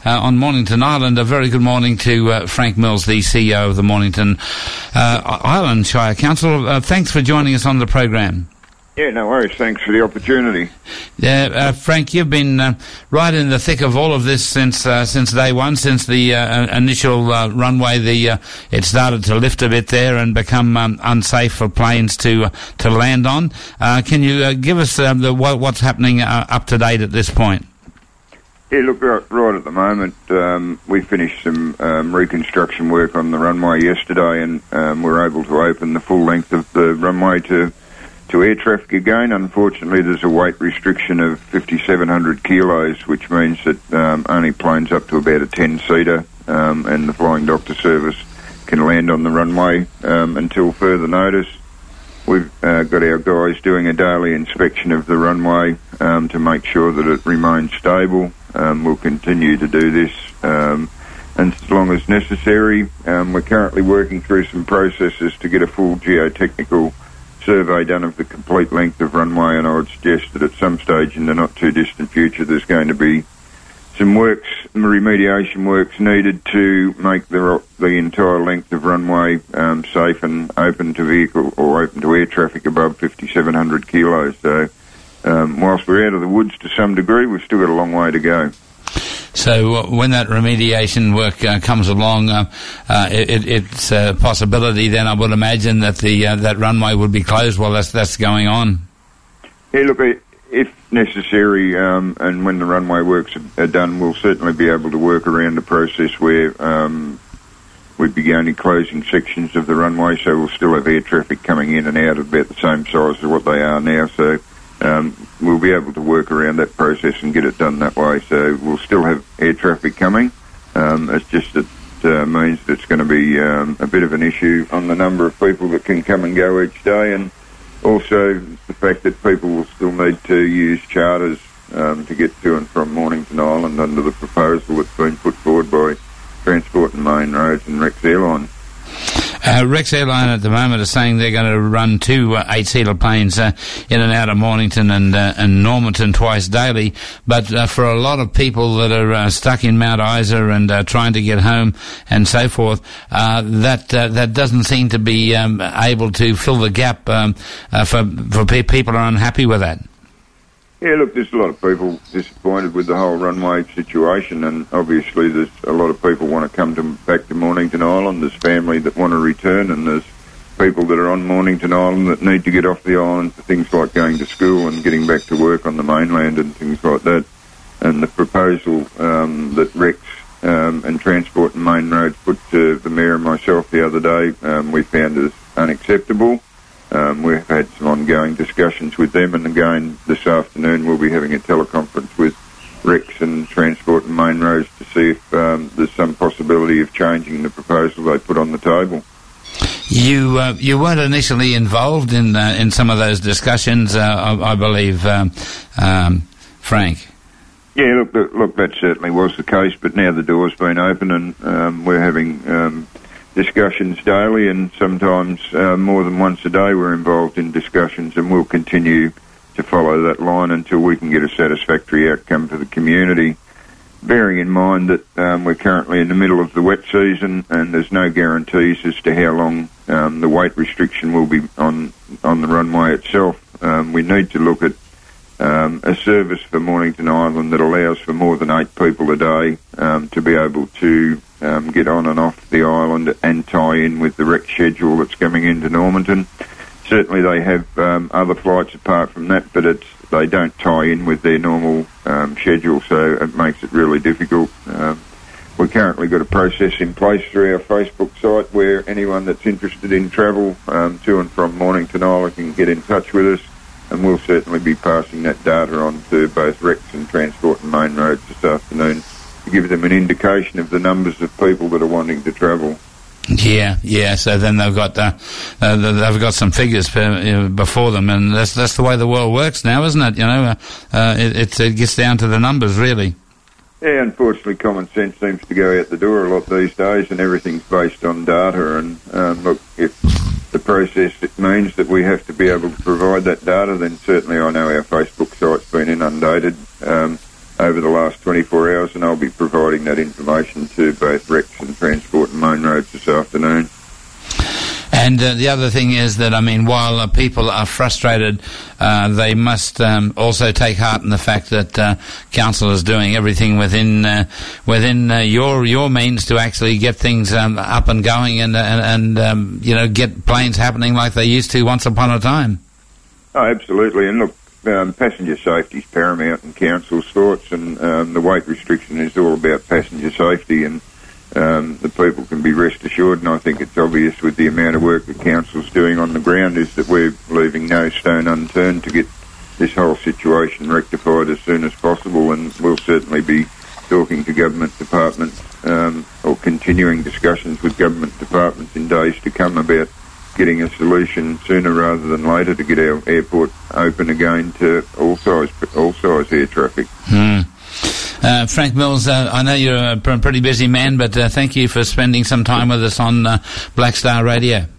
on Mornington Island. A very good morning to Frank Mills, the CEO of the Mornington Island Shire Council. Thanks for joining us on the program. Yeah, no worries. Thanks for the opportunity. Frank, you've been right in the thick of all of this since day one, since the initial runway. It started to lift a bit there and become unsafe for planes to land on. Can you give us what's happening up to date at this point? Yeah, look, right at the moment, we finished some reconstruction work on the runway yesterday, and we're able to open the full length of the runway to air traffic again. Unfortunately, there's a weight restriction of 5,700 kilos, which means that only planes up to about a 10-seater and the Flying Doctor Service can land on the runway until further notice. We've got our guys doing a daily inspection of the runway to make sure that it remains stable. We'll continue to do this and as long as necessary. We're currently working through some processes to get a full geotechnical survey done of the complete length of runway, and I would suggest that at some stage in the not too distant future there's going to be some remediation works needed to make the entire length of runway safe and open to vehicle or open to air traffic above 5,700 kilos. So whilst we're out of the woods to some degree, we've still got a long way to go. So when that remediation work comes along, it's a possibility then, I would imagine, that that runway would be closed while that's going on. Yeah, look, if necessary, and when the runway works are done, we'll certainly be able to work around the process where we'd be only closing sections of the runway, so we'll still have air traffic coming in and out of about the same size as what they are now. So we'll be able to work around that process and get it done that way. So we'll still have air traffic coming. It's just that means that it's going to be a bit of an issue on the number of people that can come and go each day, and also the fact that people will still need to use charters to get to and from Mornington Island under the proposal that's been put forward by Transport and Main Roads and Rex Airline. Rex Airline at the moment are saying they're going to run two 8-seater planes in and out of Mornington and Normanton twice daily. But for a lot of people that are stuck in Mount Isa and trying to get home and so forth, that doesn't seem to be able to fill the gap for people who are unhappy with that. Yeah, look, there's a lot of people disappointed with the whole runway situation, and obviously there's a lot of people want to come back to Mornington Island. There's family that want to return, and there's people that are on Mornington Island that need to get off the island for things like going to school and getting back to work on the mainland and things like that. And the proposal that Rex and Transport and Main Roads put to the Mayor and myself the other day, we found as unacceptable. We've had some ongoing discussions with them, and again this afternoon we'll be having a teleconference with Rex and Transport and Main Roads to see if there's some possibility of changing the proposal they put on the table. You weren't initially involved in some of those discussions, I believe, Frank. Yeah, look, that certainly was the case, but now the door's been open, and we're having discussions daily, and sometimes more than once a day we're involved in discussions, and we'll continue to follow that line until we can get a satisfactory outcome for the community, bearing in mind that we're currently in the middle of the wet season and there's no guarantees as to how long the weight restriction will be on the runway itself. We need to look at a service for Mornington Island that allows for more than 8 people a day to be able to get on and off the island and tie in with the Rex schedule that's coming into Normanton. Certainly they have other flights apart from that, but they don't tie in with their normal schedule, so it makes it really difficult. We've currently got a process in place through our Facebook site where anyone that's interested in travel to and from Mornington Island can get in touch with us, and we'll certainly be passing that data on to both Rex and Transport and Main Roads this afternoon to give them an indication of the numbers of people that are wanting to travel. Yeah. So then they've got some figures before them, and that's the way the world works now, isn't it? You know, it gets down to the numbers, really. Yeah, unfortunately, common sense seems to go out the door a lot these days, and everything's based on data. And look, if the process it means that we have to be able to provide that data, then certainly I know our Facebook site's been inundated over the last 24 hours, and I'll be providing that information to both Rex and Transport and Main Roads this afternoon. And the other thing is that, I mean, while people are frustrated, they must also take heart in the fact that council is doing everything within your means to actually get things up and going and get planes happening like they used to once upon a time. Oh, absolutely. And look, passenger safety is paramount in council's thoughts, and the weight restriction is all about passenger safety, and the people can be rest assured, and I think it's obvious with the amount of work that council's doing on the ground is that we're leaving no stone unturned to get this whole situation rectified as soon as possible, and we'll certainly be talking to government departments or continuing discussions with government departments in days to come about getting a solution sooner rather than later to get our airport open again to all size air traffic. Frank Mills, I know you're a pretty busy man, but thank you for spending some time with us on Black Star Radio.